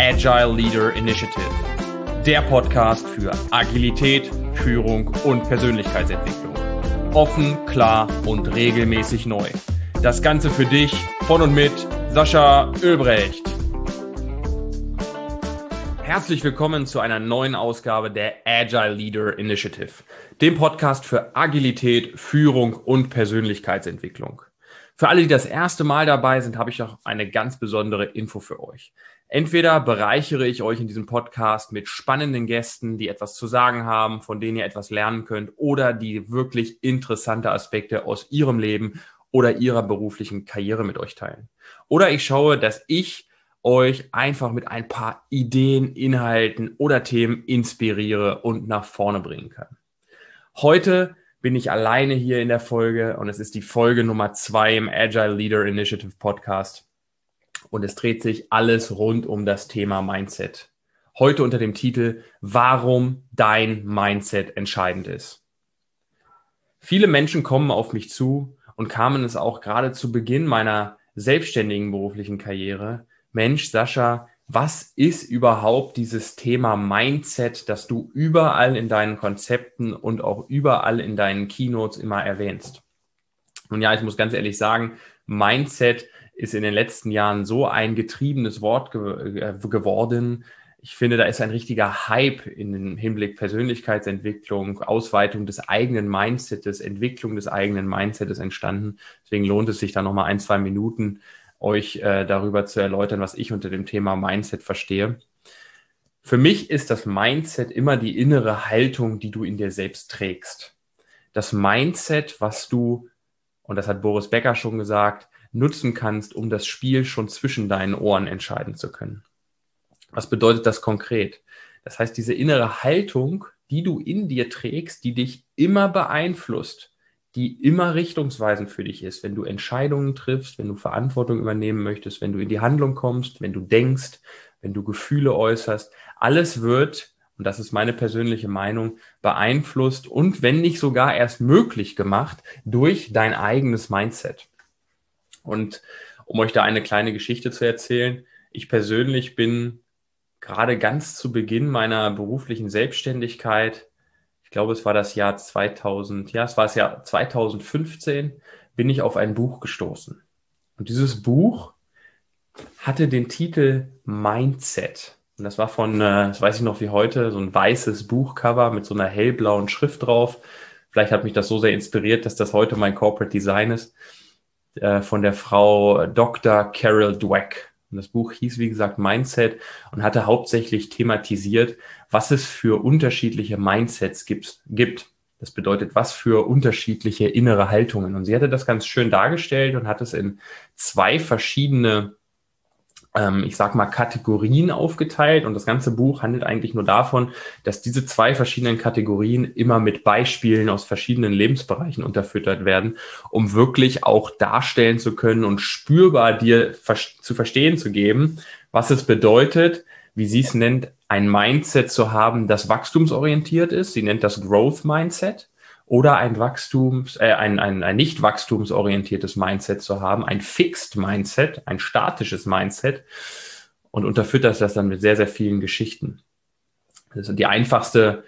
Agile Leader Initiative, der Podcast für Agilität, Führung und Persönlichkeitsentwicklung. Offen, klar und regelmäßig neu. Das Ganze für dich von und mit Sascha Oelbrecht. Herzlich willkommen zu einer neuen Ausgabe der Agile Leader Initiative, dem Podcast für Agilität, Führung und Persönlichkeitsentwicklung. Für alle, die das erste Mal dabei sind, habe ich noch eine ganz besondere Info für euch. Entweder bereichere ich euch in diesem Podcast mit spannenden Gästen, die etwas zu sagen haben, von denen ihr etwas lernen könnt, oder die wirklich interessante Aspekte aus ihrem Leben oder ihrer beruflichen Karriere mit euch teilen. Oder ich schaue, dass ich euch einfach mit ein paar Ideen, Inhalten oder Themen inspiriere und nach vorne bringen kann. Heute bin ich alleine hier in der Folge und es ist die Folge Nummer 2 im Agile Leader Initiative Podcast und es dreht sich alles rund um das Thema Mindset. Heute unter dem Titel Warum dein Mindset entscheidend ist. Viele Menschen kommen auf mich zu und kamen es auch gerade zu Beginn meiner selbstständigen beruflichen Karriere. Mensch, Sascha, was ist überhaupt dieses Thema Mindset, das du überall in deinen Konzepten und auch überall in deinen Keynotes immer erwähnst? Und ja, ich muss ganz ehrlich sagen, Mindset ist in den letzten Jahren so ein getriebenes Wort geworden. Ich finde, da ist ein richtiger Hype in den Hinblick Persönlichkeitsentwicklung, Ausweitung des eigenen Mindsets, Entwicklung des eigenen Mindsets entstanden. Deswegen lohnt es sich da nochmal 1-2 Minuten, euch darüber zu erläutern, was ich unter dem Thema Mindset verstehe. Für mich ist das Mindset immer die innere Haltung, die du in dir selbst trägst. Das Mindset, was du, und das hat Boris Becker schon gesagt, nutzen kannst, um das Spiel schon zwischen deinen Ohren entscheiden zu können. Was bedeutet das konkret? Das heißt, diese innere Haltung, die du in dir trägst, die dich immer beeinflusst, die immer richtungsweisend für dich ist, wenn du Entscheidungen triffst, wenn du Verantwortung übernehmen möchtest, wenn du in die Handlung kommst, wenn du denkst, wenn du Gefühle äußerst. Alles wird, und das ist meine persönliche Meinung, beeinflusst und wenn nicht sogar erst möglich gemacht durch dein eigenes Mindset. Und um euch da eine kleine Geschichte zu erzählen, ich persönlich bin gerade ganz zu Beginn meiner beruflichen Selbstständigkeit, ich glaube, es war das Jahr 2015, bin ich auf ein Buch gestoßen. Und dieses Buch hatte den Titel Mindset. Und das war von, das weiß ich noch wie heute, so ein weißes Buchcover mit so einer hellblauen Schrift drauf. Vielleicht hat mich das so sehr inspiriert, dass das heute mein Corporate Design ist, von der Frau Dr. Carol Dweck. Und das Buch hieß, wie gesagt, Mindset und hatte hauptsächlich thematisiert, was es für unterschiedliche Mindsets gibt. Das bedeutet, was für unterschiedliche innere Haltungen. Und sie hatte das ganz schön dargestellt und hat es in 2 verschiedene, ich sag mal, Kategorien aufgeteilt. Und das ganze Buch handelt eigentlich nur davon, dass diese 2 verschiedenen Kategorien immer mit Beispielen aus verschiedenen Lebensbereichen unterfüttert werden, um wirklich auch darstellen zu können und spürbar dir zu verstehen zu geben, was es bedeutet, wie sie es nennt, ein Mindset zu haben, das wachstumsorientiert ist. Sie nennt das Growth Mindset. Oder ein nicht wachstumsorientiertes Mindset zu haben, ein Fixed Mindset, ein statisches Mindset und unterfüttert das dann mit sehr, sehr vielen Geschichten. Also die einfachste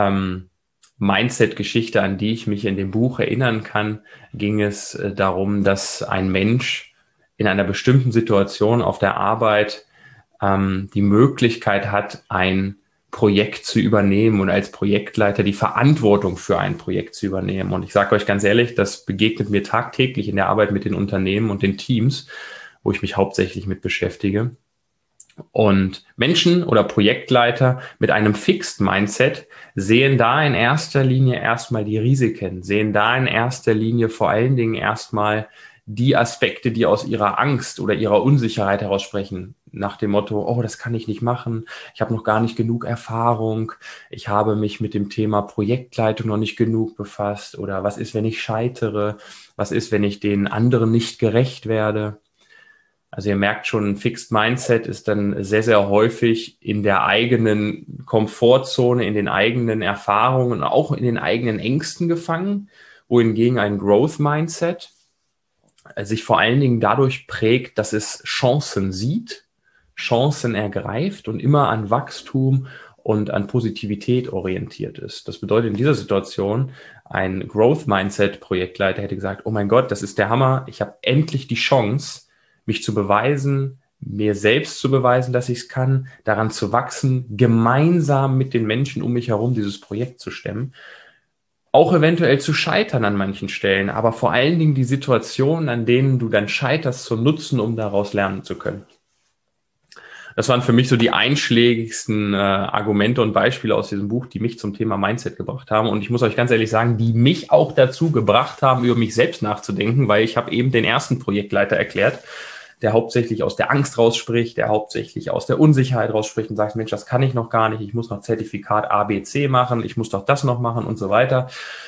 Mindset-Geschichte, an die ich mich in dem Buch erinnern kann, ging es darum, dass ein Mensch in einer bestimmten Situation auf der Arbeit die Möglichkeit hat, ein Projekt zu übernehmen und als Projektleiter die Verantwortung für ein Projekt zu übernehmen. Und ich sage euch ganz ehrlich, das begegnet mir tagtäglich in der Arbeit mit den Unternehmen und den Teams, wo ich mich hauptsächlich mit beschäftige. Und Menschen oder Projektleiter mit einem Fixed Mindset sehen da in erster Linie erstmal die Risiken, sehen da in erster Linie vor allen Dingen erstmal die Aspekte, die aus ihrer Angst oder ihrer Unsicherheit heraus sprechen, nach dem Motto, oh, das kann ich nicht machen, ich habe noch gar nicht genug Erfahrung, ich habe mich mit dem Thema Projektleitung noch nicht genug befasst oder was ist, wenn ich scheitere, was ist, wenn ich den anderen nicht gerecht werde. Also ihr merkt schon, ein Fixed Mindset ist dann sehr, sehr häufig in der eigenen Komfortzone, in den eigenen Erfahrungen, auch in den eigenen Ängsten gefangen, wohingegen ein Growth Mindset sich vor allen Dingen dadurch prägt, dass es Chancen sieht, Chancen ergreift und immer an Wachstum und an Positivität orientiert ist. Das bedeutet in dieser Situation, ein Growth Mindset Projektleiter hätte gesagt, oh mein Gott, das ist der Hammer, ich habe endlich die Chance, mich zu beweisen, mir selbst zu beweisen, dass ich es kann, daran zu wachsen, gemeinsam mit den Menschen um mich herum dieses Projekt zu stemmen, auch eventuell zu scheitern an manchen Stellen, aber vor allen Dingen die Situationen, an denen du dann scheiterst, zu nutzen, um daraus lernen zu können. Das waren für mich so die einschlägigsten Argumente und Beispiele aus diesem Buch, die mich zum Thema Mindset gebracht haben. Und ich muss euch ganz ehrlich sagen, die mich auch dazu gebracht haben, über mich selbst nachzudenken, weil ich habe eben den ersten Projektleiter erklärt, der hauptsächlich aus der Angst rausspricht, der hauptsächlich aus der Unsicherheit rausspricht und sagt, Mensch, das kann ich noch gar nicht, ich muss noch Zertifikat ABC machen, ich muss doch das noch machen und so weiter.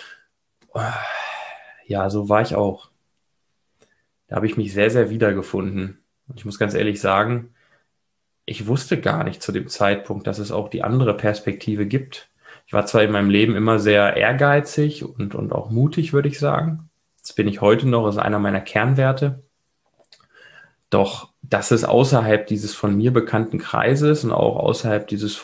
Ja, so war ich auch. Da habe ich mich sehr, sehr wiedergefunden. Und ich muss ganz ehrlich sagen, ich wusste gar nicht zu dem Zeitpunkt, dass es auch die andere Perspektive gibt. Ich war zwar in meinem Leben immer sehr ehrgeizig und auch mutig, würde ich sagen. Das bin ich heute noch, ist einer meiner Kernwerte. Doch dass es außerhalb dieses von mir bekannten Kreises und auch außerhalb dieses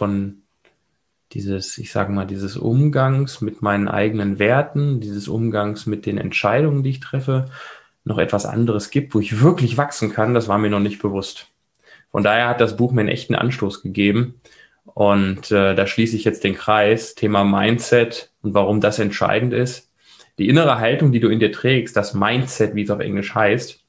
dieses Umgangs mit meinen eigenen Werten, dieses Umgangs mit den Entscheidungen, die ich treffe, noch etwas anderes gibt, wo ich wirklich wachsen kann, das war mir noch nicht bewusst. Von daher hat das Buch mir einen echten Anstoß gegeben. Und da schließe ich jetzt den Kreis, Thema Mindset und warum das entscheidend ist. Die innere Haltung, die du in dir trägst, das Mindset, wie es auf Englisch heißt,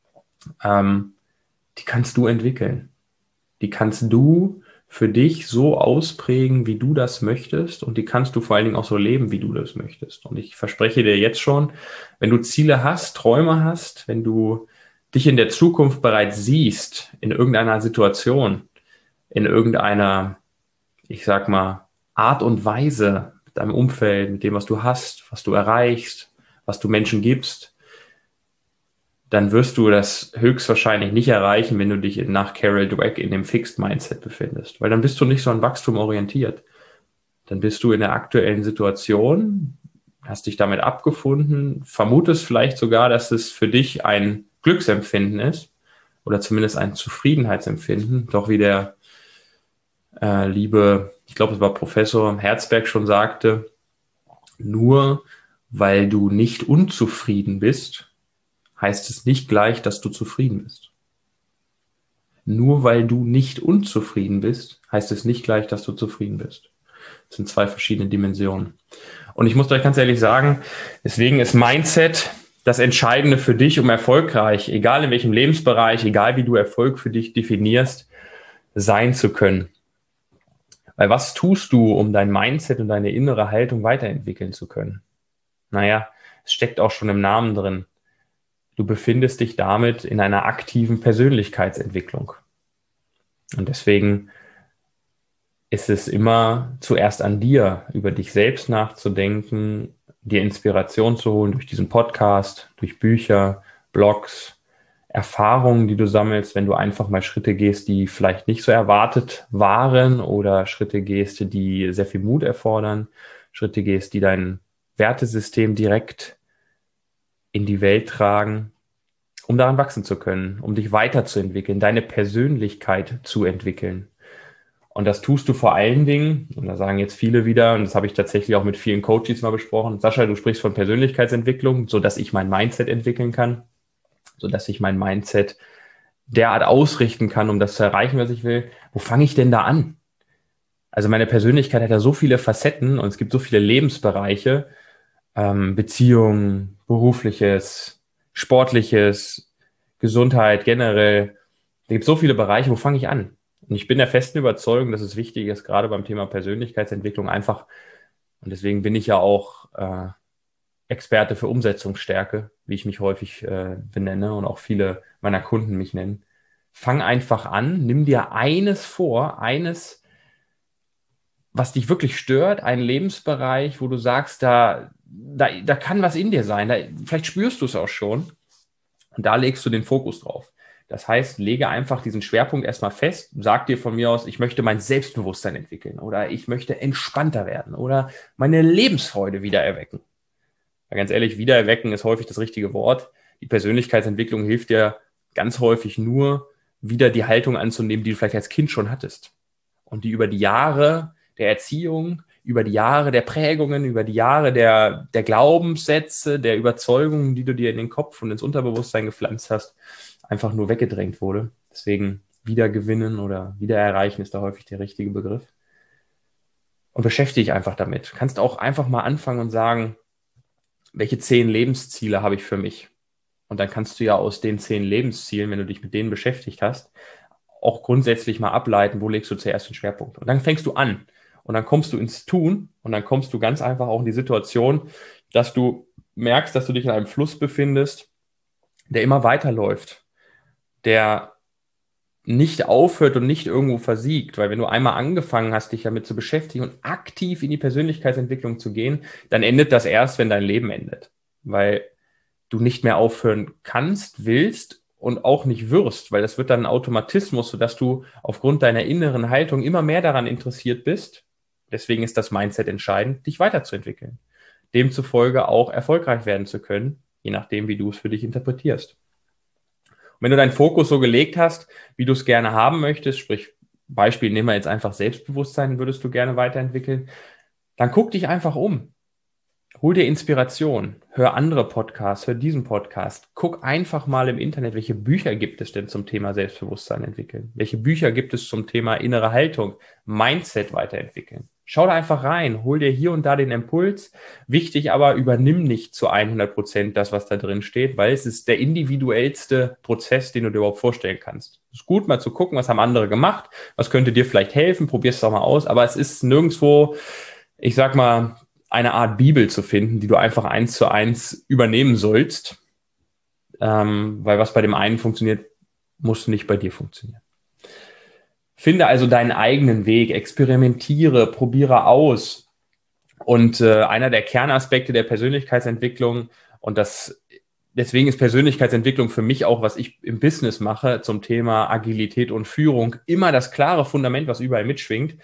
die kannst du entwickeln. Die kannst du für dich so ausprägen, wie du das möchtest. Und die kannst du vor allen Dingen auch so leben, wie du das möchtest. Und ich verspreche dir jetzt schon, wenn du Ziele hast, Träume hast, wenn du dich in der Zukunft bereits siehst, in irgendeiner Situation, in irgendeiner, ich sag mal, Art und Weise mit deinem Umfeld, mit dem, was du hast, was du erreichst, was du Menschen gibst, dann wirst du das höchstwahrscheinlich nicht erreichen, wenn du dich nach Carol Dweck in dem Fixed Mindset befindest. Weil dann bist du nicht so an Wachstum orientiert. Dann bist du in der aktuellen Situation, hast dich damit abgefunden, vermutest vielleicht sogar, dass es für dich ein Glücksempfinden ist oder zumindest ein Zufriedenheitsempfinden. Doch wie der ich glaube, es war Professor Herzberg schon sagte, nur weil du nicht unzufrieden bist, heißt es nicht gleich, dass du zufrieden bist. Nur weil du nicht unzufrieden bist, heißt es nicht gleich, dass du zufrieden bist. Das sind zwei verschiedene Dimensionen. Und ich muss euch ganz ehrlich sagen, deswegen ist Mindset das Entscheidende für dich, um erfolgreich, egal in welchem Lebensbereich, egal wie du Erfolg für dich definierst, sein zu können. Weil was tust du, um dein Mindset und deine innere Haltung weiterentwickeln zu können? Naja, es steckt auch schon im Namen drin. Du befindest dich damit in einer aktiven Persönlichkeitsentwicklung. Und deswegen ist es immer zuerst an dir, über dich selbst nachzudenken, dir Inspiration zu holen durch diesen Podcast, durch Bücher, Blogs, Erfahrungen, die du sammelst, wenn du einfach mal Schritte gehst, die vielleicht nicht so erwartet waren oder Schritte gehst, die sehr viel Mut erfordern, Schritte gehst, die dein Wertesystem direkt in die Welt tragen, um daran wachsen zu können, um dich weiterzuentwickeln, deine Persönlichkeit zu entwickeln. Und das tust du vor allen Dingen, und da sagen jetzt viele wieder, und das habe ich tatsächlich auch mit vielen Coaches mal besprochen, Sascha, du sprichst von Persönlichkeitsentwicklung, sodass ich mein Mindset entwickeln kann, sodass ich mein Mindset derart ausrichten kann, um das zu erreichen, was ich will. Wo fange ich denn da an? Also meine Persönlichkeit hat ja so viele Facetten und es gibt so viele Lebensbereiche, Beziehungen, berufliches, sportliches, Gesundheit generell. Da gibt es so viele Bereiche, wo fange ich an? Und ich bin der festen Überzeugung, dass es wichtig ist, gerade beim Thema Persönlichkeitsentwicklung einfach, und deswegen bin ich ja auch Experte für Umsetzungsstärke, wie ich mich häufig benenne und auch viele meiner Kunden mich nennen. Fang einfach an, nimm dir eines vor, was dich wirklich stört, einen Lebensbereich, wo du sagst, da kann was in dir sein, vielleicht spürst du es auch schon und da legst du den Fokus drauf. Das heißt, lege einfach diesen Schwerpunkt erstmal fest, sag dir von mir aus, ich möchte mein Selbstbewusstsein entwickeln oder ich möchte entspannter werden oder meine Lebensfreude wieder erwecken. Ja, ganz ehrlich, wiedererwecken ist häufig das richtige Wort. Die Persönlichkeitsentwicklung hilft dir ganz häufig nur, wieder die Haltung anzunehmen, die du vielleicht als Kind schon hattest. Und die über die Jahre der Erziehung, über die Jahre der Prägungen, über die Jahre der Glaubenssätze, der Überzeugungen, die du dir in den Kopf und ins Unterbewusstsein gepflanzt hast, einfach nur weggedrängt wurde. Deswegen wiedergewinnen oder wiedererreichen ist da häufig der richtige Begriff. Und beschäftige dich einfach damit. Du kannst auch einfach mal anfangen und sagen, welche 10 Lebensziele habe ich für mich? Und dann kannst du ja aus den 10 Lebenszielen, wenn du dich mit denen beschäftigt hast, auch grundsätzlich mal ableiten, wo legst du zuerst den Schwerpunkt. Und dann fängst du an und dann kommst du ins Tun und dann kommst du ganz einfach auch in die Situation, dass du merkst, dass du dich in einem Fluss befindest, der immer weiterläuft, der nicht aufhört und nicht irgendwo versiegt, weil wenn du einmal angefangen hast, dich damit zu beschäftigen und aktiv in die Persönlichkeitsentwicklung zu gehen, dann endet das erst, wenn dein Leben endet, weil du nicht mehr aufhören kannst, willst und auch nicht wirst, weil das wird dann ein Automatismus, sodass du aufgrund deiner inneren Haltung immer mehr daran interessiert bist. Deswegen ist das Mindset entscheidend, dich weiterzuentwickeln. Demzufolge auch erfolgreich werden zu können, je nachdem, wie du es für dich interpretierst. Und wenn du deinen Fokus so gelegt hast, wie du es gerne haben möchtest, sprich Beispiel, nehmen wir jetzt einfach Selbstbewusstsein, würdest du gerne weiterentwickeln, dann guck dich einfach um. Hol dir Inspiration, hör andere Podcasts, hör diesen Podcast. Guck einfach mal im Internet, welche Bücher gibt es denn zum Thema Selbstbewusstsein entwickeln? Welche Bücher gibt es zum Thema innere Haltung, Mindset weiterentwickeln? Schau da einfach rein, hol dir hier und da den Impuls. Wichtig aber, übernimm nicht zu 100% das, was da drin steht, weil es ist der individuellste Prozess, den du dir überhaupt vorstellen kannst. Es ist gut, mal zu gucken, was haben andere gemacht, was könnte dir vielleicht helfen, probierst es auch mal aus, aber es ist nirgendwo, ich sag mal, eine Art Bibel zu finden, die du einfach 1:1 übernehmen sollst, weil was bei dem einen funktioniert, muss nicht bei dir funktionieren. Finde also deinen eigenen Weg, experimentiere, probiere aus. Und einer der Kernaspekte der Persönlichkeitsentwicklung, und deswegen ist Persönlichkeitsentwicklung für mich auch, was ich im Business mache, zum Thema Agilität und Führung, immer das klare Fundament, was überall mitschwingt,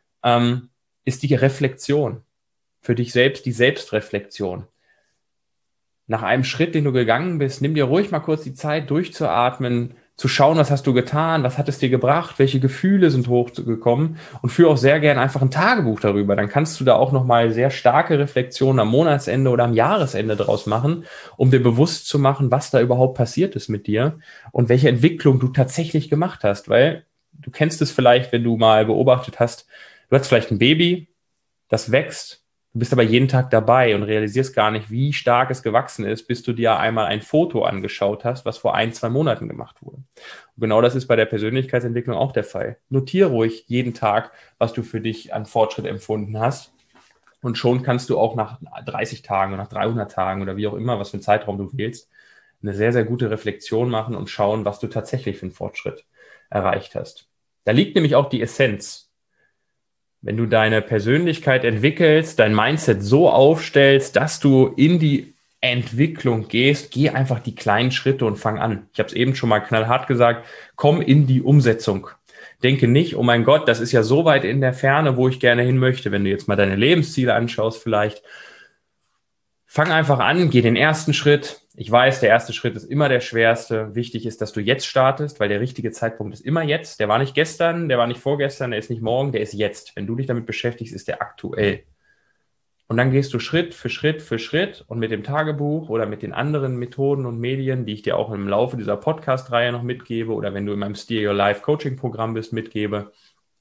ist die Reflexion. Für dich selbst die Selbstreflexion. Nach einem Schritt, den du gegangen bist, nimm dir ruhig mal kurz die Zeit, durchzuatmen, zu schauen, was hast du getan, was hat es dir gebracht, welche Gefühle sind hochgekommen und führe auch sehr gern einfach ein Tagebuch darüber. Dann kannst du da auch nochmal sehr starke Reflexionen am Monatsende oder am Jahresende draus machen, um dir bewusst zu machen, was da überhaupt passiert ist mit dir und welche Entwicklung du tatsächlich gemacht hast. Weil du kennst es vielleicht, wenn du mal beobachtet hast, du hast vielleicht ein Baby, das wächst. Du bist aber jeden Tag dabei und realisierst gar nicht, wie stark es gewachsen ist, bis du dir einmal ein Foto angeschaut hast, was vor 1-2 Monaten gemacht wurde. Und genau das ist bei der Persönlichkeitsentwicklung auch der Fall. Notiere ruhig jeden Tag, was du für dich an Fortschritt empfunden hast. Und schon kannst du auch nach 30 Tagen oder nach 300 Tagen oder wie auch immer, was für einen Zeitraum du wählst, eine sehr, sehr gute Reflexion machen und schauen, was du tatsächlich für einen Fortschritt erreicht hast. Da liegt nämlich auch die Essenz. Wenn du deine Persönlichkeit entwickelst, dein Mindset so aufstellst, dass du in die Entwicklung gehst, geh einfach die kleinen Schritte und fang an. Ich habe es eben schon mal knallhart gesagt, komm in die Umsetzung. Denke nicht, oh mein Gott, das ist ja so weit in der Ferne, wo ich gerne hin möchte. Wenn du jetzt mal deine Lebensziele anschaust vielleicht, fang einfach an, geh den ersten Schritt. Ich weiß, der erste Schritt ist immer der schwerste. Wichtig ist, dass du jetzt startest, weil der richtige Zeitpunkt ist immer jetzt. Der war nicht gestern, der war nicht vorgestern, der ist nicht morgen, der ist jetzt. Wenn du dich damit beschäftigst, ist der aktuell. Und dann gehst du Schritt für Schritt für Schritt und mit dem Tagebuch oder mit den anderen Methoden und Medien, die ich dir auch im Laufe dieser Podcast-Reihe noch mitgebe oder wenn du in meinem Steer Your Life Coaching-Programm bist, mitgebe,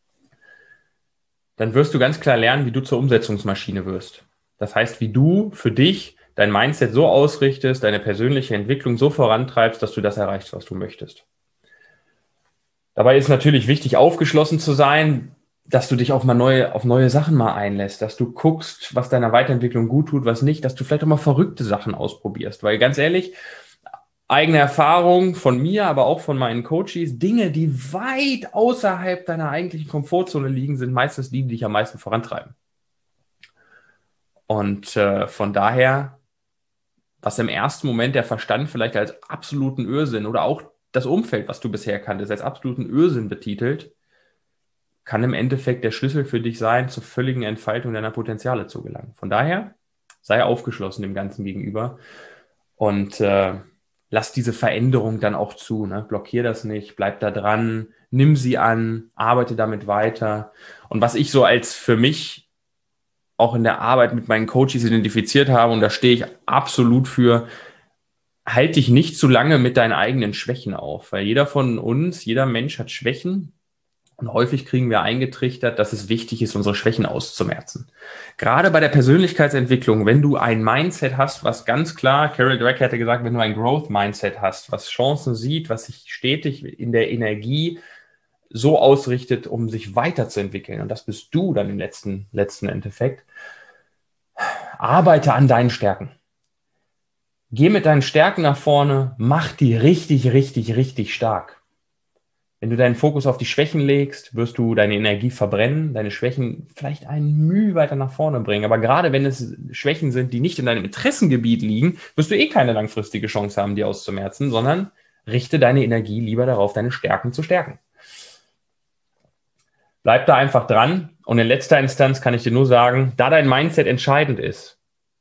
dann wirst du ganz klar lernen, wie du zur Umsetzungsmaschine wirst. Das heißt, wie du für dich dein Mindset so ausrichtest, deine persönliche Entwicklung so vorantreibst, dass du das erreichst, was du möchtest. Dabei ist natürlich wichtig, aufgeschlossen zu sein, dass du dich auf neue Sachen mal einlässt, dass du guckst, was deiner Weiterentwicklung gut tut, was nicht, dass du vielleicht auch mal verrückte Sachen ausprobierst. Weil ganz ehrlich, eigene Erfahrung von mir, aber auch von meinen Coaches, Dinge, die weit außerhalb deiner eigentlichen Komfortzone liegen, sind meistens die, die dich am meisten vorantreiben. Und von daher, was im ersten Moment der Verstand vielleicht als absoluten Irrsinn oder auch das Umfeld, was du bisher kanntest, als absoluten Irrsinn betitelt, kann im Endeffekt der Schlüssel für dich sein, zur völligen Entfaltung deiner Potenziale zu gelangen. Von daher, sei aufgeschlossen dem Ganzen gegenüber und lass diese Veränderung dann auch zu, ne? Blockier das nicht, bleib da dran, nimm sie an, arbeite damit weiter. Und was ich so als für mich auch in der Arbeit mit meinen Coaches identifiziert habe, und da stehe ich absolut für, halt dich nicht zu lange mit deinen eigenen Schwächen auf, weil jeder von uns, jeder Mensch hat Schwächen. Und häufig kriegen wir eingetrichtert, dass es wichtig ist, unsere Schwächen auszumerzen. Gerade bei der Persönlichkeitsentwicklung, wenn du ein Mindset hast, was ganz klar, Carol Dweck hätte gesagt, wenn du ein Growth-Mindset hast, was Chancen sieht, was sich stetig in der Energie so ausrichtet, um sich weiterzuentwickeln, und das bist du dann im letzten Endeffekt, arbeite an deinen Stärken. Geh mit deinen Stärken nach vorne, mach die richtig, richtig, richtig stark. Wenn du deinen Fokus auf die Schwächen legst, wirst du deine Energie verbrennen, deine Schwächen vielleicht ein Mühe weiter nach vorne bringen. Aber gerade wenn es Schwächen sind, die nicht in deinem Interessengebiet liegen, wirst du keine langfristige Chance haben, die auszumerzen, sondern richte deine Energie lieber darauf, deine Stärken zu stärken. Bleib da einfach dran, und in letzter Instanz kann ich dir nur sagen, da dein Mindset entscheidend ist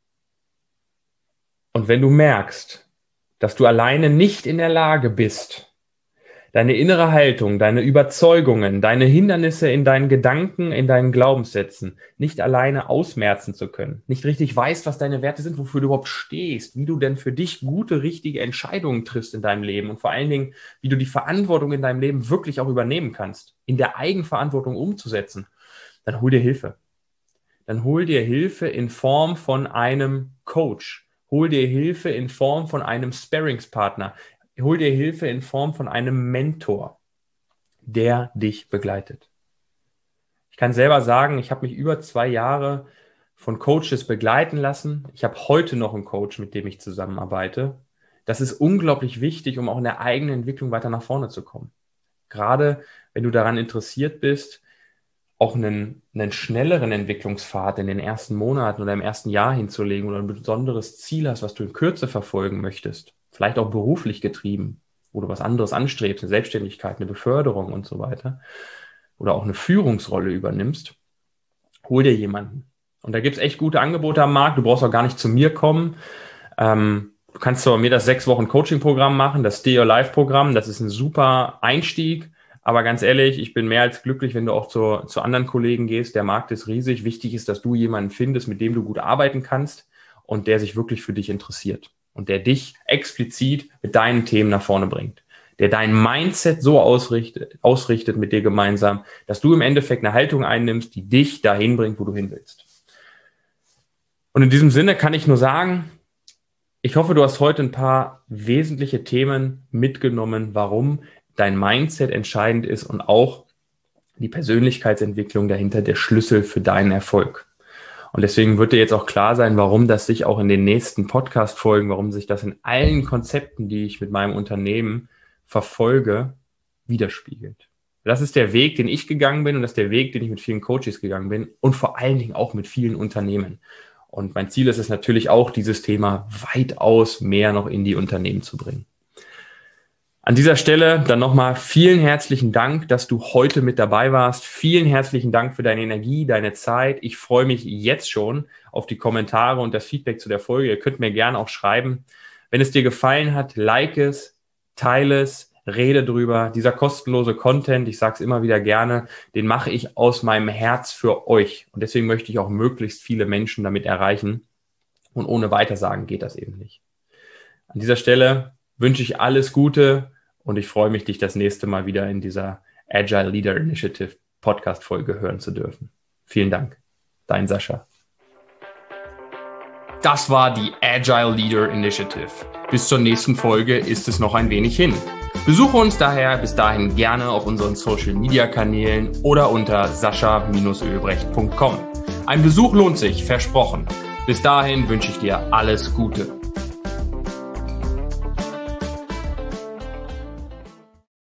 und wenn du merkst, dass du alleine nicht in der Lage bist, deine innere Haltung, deine Überzeugungen, deine Hindernisse in deinen Gedanken, in deinen Glaubenssätzen nicht alleine ausmerzen zu können, nicht richtig weißt, was deine Werte sind, wofür du überhaupt stehst, wie du denn für dich gute, richtige Entscheidungen triffst in deinem Leben und vor allen Dingen, wie du die Verantwortung in deinem Leben wirklich auch übernehmen kannst, in der Eigenverantwortung umzusetzen, dann hol dir Hilfe. Dann hol dir Hilfe in Form von einem Coach. Hol dir Hilfe in Form von einem Sparringspartner. Hol dir Hilfe in Form von einem Mentor, der dich begleitet. Ich kann selber sagen, ich habe mich über 2 Jahre von Coaches begleiten lassen. Ich habe heute noch einen Coach, mit dem ich zusammenarbeite. Das ist unglaublich wichtig, um auch in der eigenen Entwicklung weiter nach vorne zu kommen. Gerade wenn du daran interessiert bist, auch einen schnelleren Entwicklungspfad in den ersten Monaten oder im ersten Jahr hinzulegen oder ein besonderes Ziel hast, was du in Kürze verfolgen möchtest, vielleicht auch beruflich getrieben, wo du was anderes anstrebst, eine Selbstständigkeit, eine Beförderung und so weiter, oder auch eine Führungsrolle übernimmst, hol dir jemanden. Und da gibt es echt gute Angebote am Markt. Du brauchst auch gar nicht zu mir kommen. Du kannst bei mir das 6 Wochen Coaching-Programm machen, das Stay Your Life-Programm. Das ist ein super Einstieg. Aber ganz ehrlich, ich bin mehr als glücklich, wenn du auch zu anderen Kollegen gehst. Der Markt ist riesig. Wichtig ist, dass du jemanden findest, mit dem du gut arbeiten kannst und der sich wirklich für dich interessiert und der dich explizit mit deinen Themen nach vorne bringt, der dein Mindset so ausrichtet mit dir gemeinsam, dass du im Endeffekt eine Haltung einnimmst, die dich dahin bringt, wo du hin willst. Und in diesem Sinne kann ich nur sagen, ich hoffe, du hast heute ein paar wesentliche Themen mitgenommen, warum dein Mindset entscheidend ist und auch die Persönlichkeitsentwicklung dahinter der Schlüssel für deinen Erfolg. Und deswegen wird dir jetzt auch klar sein, warum das sich auch in den nächsten Podcast-Folgen, warum sich das in allen Konzepten, die ich mit meinem Unternehmen verfolge, widerspiegelt. Das ist der Weg, den ich gegangen bin, und das ist der Weg, den ich mit vielen Coaches gegangen bin und vor allen Dingen auch mit vielen Unternehmen. Und mein Ziel ist es natürlich auch, dieses Thema weitaus mehr noch in die Unternehmen zu bringen. An dieser Stelle dann nochmal vielen herzlichen Dank, dass du heute mit dabei warst. Vielen herzlichen Dank für deine Energie, deine Zeit. Ich freue mich jetzt schon auf die Kommentare und das Feedback zu der Folge. Ihr könnt mir gerne auch schreiben. Wenn es dir gefallen hat, like es, teile es, rede drüber. Dieser kostenlose Content, ich sage es immer wieder gerne, den mache ich aus meinem Herz für euch. Und deswegen möchte ich auch möglichst viele Menschen damit erreichen. Und ohne Weitersagen geht das eben nicht. An dieser Stelle wünsche ich alles Gute. Und ich freue mich, dich das nächste Mal wieder in dieser Agile Leader Initiative Podcast-Folge hören zu dürfen. Vielen Dank. Dein Sascha. Das war die Agile Leader Initiative. Bis zur nächsten Folge ist es noch ein wenig hin. Besuche uns daher bis dahin gerne auf unseren Social-Media-Kanälen oder unter sascha-ölbrecht.com. Ein Besuch lohnt sich, versprochen. Bis dahin wünsche ich dir alles Gute.